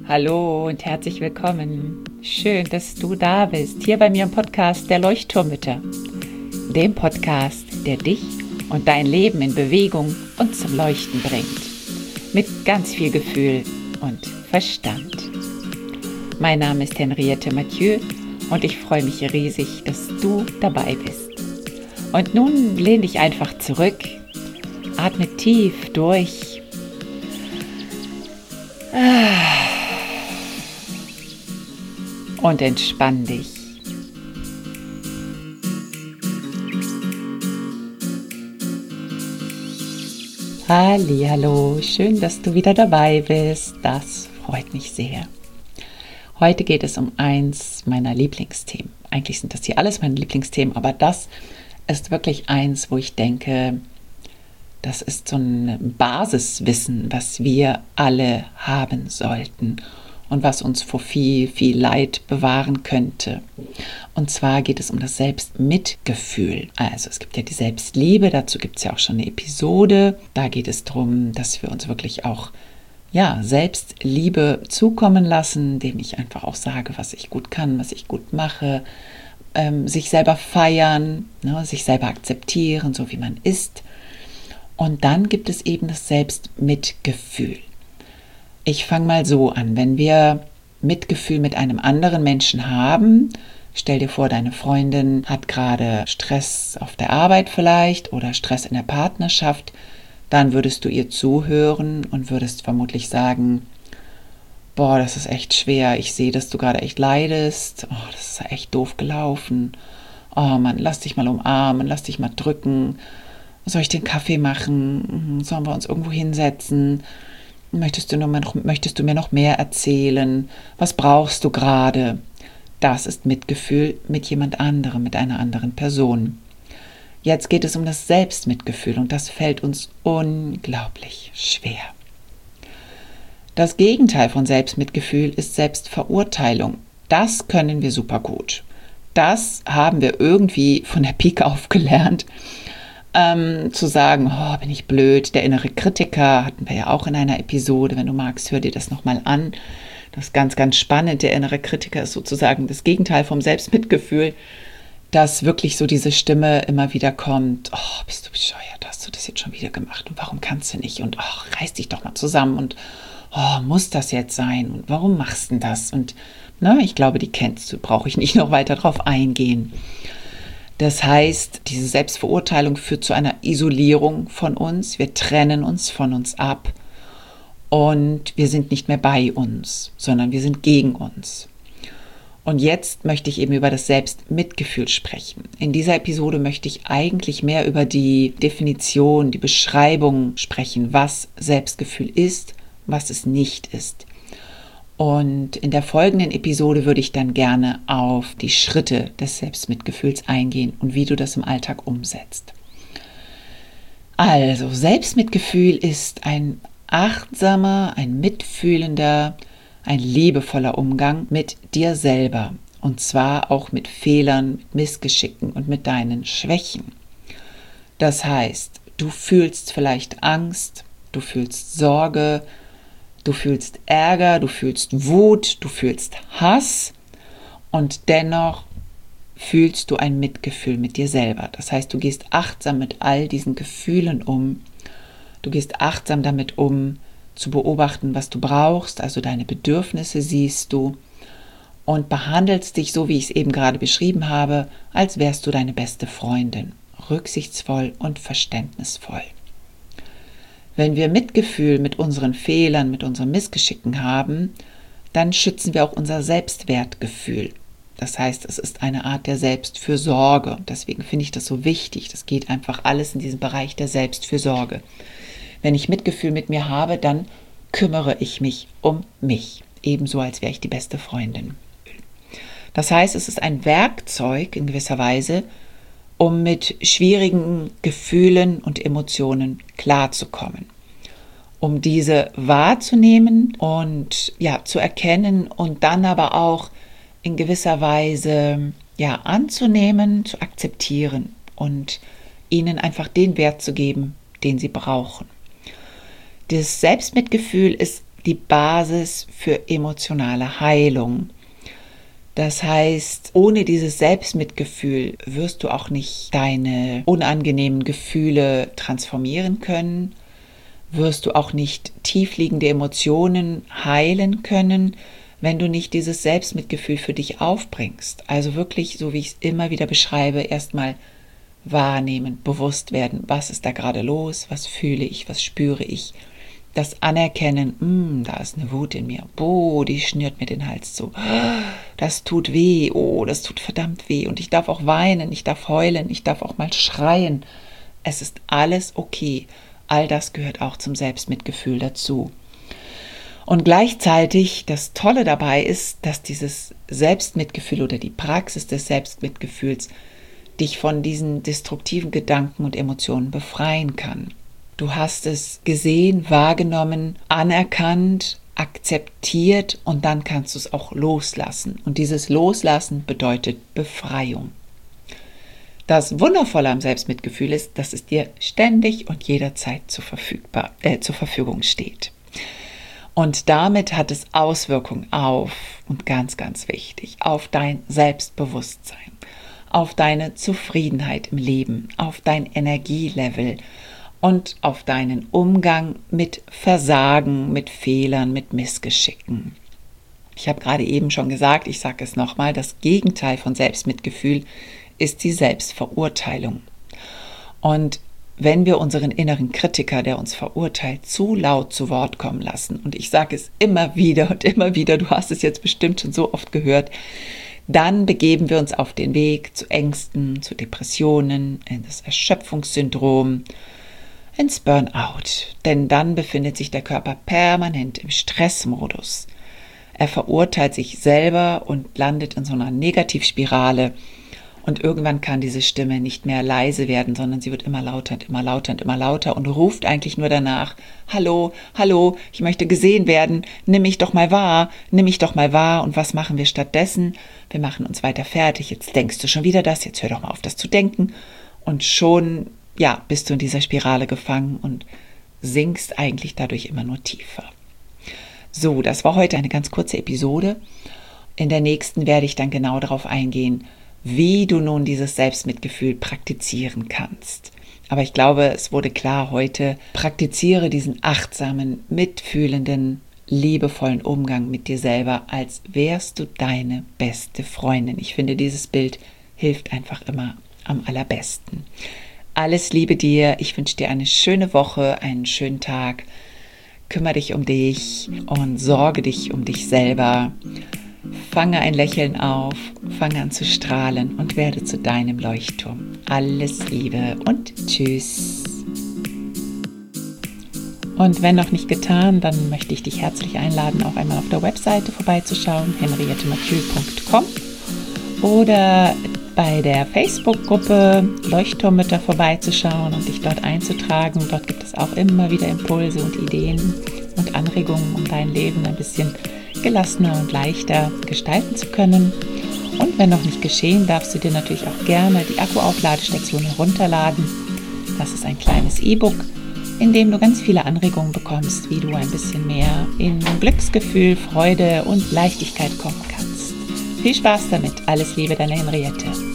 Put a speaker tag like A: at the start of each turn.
A: Hallo und herzlich willkommen. Schön, dass du da bist, hier bei mir im Podcast der Leuchtturmmütter. Dem Podcast, der dich und dein Leben in Bewegung und zum Leuchten bringt. Mit ganz viel Gefühl und Verstand. Mein Name ist Henriette Mathieu und ich freue mich riesig, dass du dabei bist. Und nun lehn dich einfach zurück, atme tief durch. Und entspann dich. Hallihallo, schön, dass du wieder dabei bist. Das freut mich sehr. Heute geht es um eins meiner Lieblingsthemen. Eigentlich sind das hier alles meine Lieblingsthemen, aber das ist wirklich eins, wo ich denke, das ist so ein Basiswissen, was wir alle haben sollten und was uns vor viel, viel Leid bewahren könnte. Und zwar geht es um das Selbstmitgefühl. Also es gibt ja die Selbstliebe, dazu gibt es ja auch schon eine Episode. Da geht es darum, dass wir uns wirklich auch Selbstliebe zukommen lassen, indem ich einfach auch sage, was ich gut kann, was ich gut mache, sich selber feiern, sich selber akzeptieren, so wie man ist. Und dann gibt es eben das Selbstmitgefühl. Ich fange mal so an, wenn wir Mitgefühl mit einem anderen Menschen haben, stell dir vor, deine Freundin hat gerade Stress auf der Arbeit vielleicht oder Stress in der Partnerschaft, dann würdest du ihr zuhören und würdest vermutlich sagen, boah, das ist echt schwer, ich sehe, dass du gerade echt leidest, oh, das ist ja echt doof gelaufen, oh Mann, lass dich mal umarmen, lass dich mal drücken, soll ich den Kaffee machen, sollen wir uns irgendwo hinsetzen, möchtest du mir noch mehr erzählen, was brauchst du gerade? Das ist Mitgefühl mit jemand anderem, mit einer anderen Person. Jetzt geht es um das Selbstmitgefühl und das fällt uns unglaublich schwer. Das Gegenteil von Selbstmitgefühl ist Selbstverurteilung. Das können wir super gut. Das haben wir irgendwie von der Pike auf gelernt, zu sagen, oh, bin ich blöd, der innere Kritiker, hatten wir ja auch in einer Episode, wenn du magst, hör dir das nochmal an. Das ist ganz, ganz spannend. Der innere Kritiker ist sozusagen das Gegenteil vom Selbstmitgefühl, dass wirklich so diese Stimme immer wieder kommt, oh, bist du bescheuert, hast du das jetzt schon wieder gemacht und warum kannst du nicht und oh, reiß dich doch mal zusammen und oh, muss das jetzt sein und warum machst du denn das? Und ich glaube, die kennst du, brauche ich nicht noch weiter drauf eingehen. Das heißt, diese Selbstverurteilung führt zu einer Isolierung von uns. Wir trennen uns von uns ab und wir sind nicht mehr bei uns, sondern wir sind gegen uns. Und jetzt möchte ich eben über das Selbstmitgefühl sprechen. In dieser Episode möchte ich eigentlich mehr über die Definition, die Beschreibung sprechen, was Selbstgefühl ist, was es nicht ist. Und in der folgenden Episode würde ich dann gerne auf die Schritte des Selbstmitgefühls eingehen und wie du das im Alltag umsetzt. Also, Selbstmitgefühl ist ein achtsamer, ein mitfühlender, ein liebevoller Umgang mit dir selber. Und zwar auch mit Fehlern, mit Missgeschicken und mit deinen Schwächen. Das heißt, du fühlst vielleicht Angst, du fühlst Sorge, du fühlst Ärger, du fühlst Wut, du fühlst Hass und dennoch fühlst du ein Mitgefühl mit dir selber. Das heißt, du gehst achtsam mit all diesen Gefühlen um. Du gehst achtsam damit um, zu beobachten, was du brauchst, also deine Bedürfnisse siehst du und behandelst dich, so wie ich es eben gerade beschrieben habe, als wärst du deine beste Freundin, rücksichtsvoll und verständnisvoll. Wenn wir Mitgefühl mit unseren Fehlern, mit unseren Missgeschicken haben, dann schützen wir auch unser Selbstwertgefühl. Das heißt, es ist eine Art der Selbstfürsorge. Deswegen finde ich das so wichtig. Das geht einfach alles in diesem Bereich der Selbstfürsorge. Wenn ich Mitgefühl mit mir habe, dann kümmere ich mich um mich. Ebenso, als wäre ich die beste Freundin. Das heißt, es ist ein Werkzeug in gewisser Weise, um mit schwierigen Gefühlen und Emotionen klarzukommen. Um diese wahrzunehmen und zu erkennen und dann aber auch in gewisser Weise anzunehmen, zu akzeptieren und ihnen einfach den Wert zu geben, den sie brauchen. Das Selbstmitgefühl ist die Basis für emotionale Heilung. Das heißt, ohne dieses Selbstmitgefühl wirst du auch nicht deine unangenehmen Gefühle transformieren können, wirst du auch nicht tiefliegende Emotionen heilen können, wenn du nicht dieses Selbstmitgefühl für dich aufbringst. Also wirklich, so wie ich es immer wieder beschreibe, erstmal wahrnehmen, bewusst werden, was ist da gerade los, was fühle ich, was spüre ich. Das Anerkennen, da ist eine Wut in mir, die schnürt mir den Hals zu, das tut weh, das tut verdammt weh und ich darf auch weinen, ich darf heulen, ich darf auch mal schreien. Es ist alles okay, all das gehört auch zum Selbstmitgefühl dazu. Und gleichzeitig das Tolle dabei ist, dass dieses Selbstmitgefühl oder die Praxis des Selbstmitgefühls dich von diesen destruktiven Gedanken und Emotionen befreien kann. Du hast es gesehen, wahrgenommen, anerkannt, akzeptiert und dann kannst du es auch loslassen. Und dieses Loslassen bedeutet Befreiung. Das Wundervolle am Selbstmitgefühl ist, dass es dir ständig und jederzeit zur Verfügung steht. Und damit hat es Auswirkungen auf, und ganz, ganz wichtig, auf dein Selbstbewusstsein, auf deine Zufriedenheit im Leben, auf dein Energielevel und auf deinen Umgang mit Versagen, mit Fehlern, mit Missgeschicken. Ich habe gerade eben schon gesagt, ich sage es nochmal, das Gegenteil von Selbstmitgefühl ist die Selbstverurteilung. Und wenn wir unseren inneren Kritiker, der uns verurteilt, zu laut zu Wort kommen lassen, und ich sage es immer wieder und immer wieder, du hast es jetzt bestimmt schon so oft gehört, dann begeben wir uns auf den Weg zu Ängsten, zu Depressionen, in das Erschöpfungssyndrom, ins Burnout. Denn dann befindet sich der Körper permanent im Stressmodus. Er verurteilt sich selber und landet in so einer Negativspirale. Und irgendwann kann diese Stimme nicht mehr leise werden, sondern sie wird immer lauter und immer lauter und immer lauter und ruft eigentlich nur danach: Hallo, hallo, ich möchte gesehen werden, nimm mich doch mal wahr, nimm mich doch mal wahr. Und was machen wir stattdessen? Wir machen uns weiter fertig. Jetzt denkst du schon wieder das, jetzt hör doch mal auf, das zu denken. Und schon, bist du in dieser Spirale gefangen und sinkst eigentlich dadurch immer nur tiefer. So, das war heute eine ganz kurze Episode. In der nächsten werde ich dann genau darauf eingehen, wie du nun dieses Selbstmitgefühl praktizieren kannst. Aber ich glaube, es wurde klar heute, praktiziere diesen achtsamen, mitfühlenden, liebevollen Umgang mit dir selber, als wärst du deine beste Freundin. Ich finde, dieses Bild hilft einfach immer am allerbesten. Alles Liebe dir, ich wünsche dir eine schöne Woche, einen schönen Tag. Kümmere dich um dich und sorge dich um dich selber. Fange ein Lächeln auf, fange an zu strahlen und werde zu deinem Leuchtturm. Alles Liebe und tschüss. Und wenn noch nicht getan, dann möchte ich dich herzlich einladen, auch einmal auf der Webseite vorbeizuschauen, henriettemathieu.com, oder bei der Facebook-Gruppe Leuchtturmmütter vorbeizuschauen und dich dort einzutragen. Dort gibt es auch immer wieder Impulse und Ideen und Anregungen, um dein Leben ein bisschen gelassener und leichter gestalten zu können. Und wenn noch nicht geschehen, darfst du dir natürlich auch gerne die Akkuaufladestation herunterladen. Das ist ein kleines E-Book, in dem du ganz viele Anregungen bekommst, wie du ein bisschen mehr in Glücksgefühl, Freude und Leichtigkeit kommen kannst. Viel Spaß damit. Alles Liebe, deine Henriette.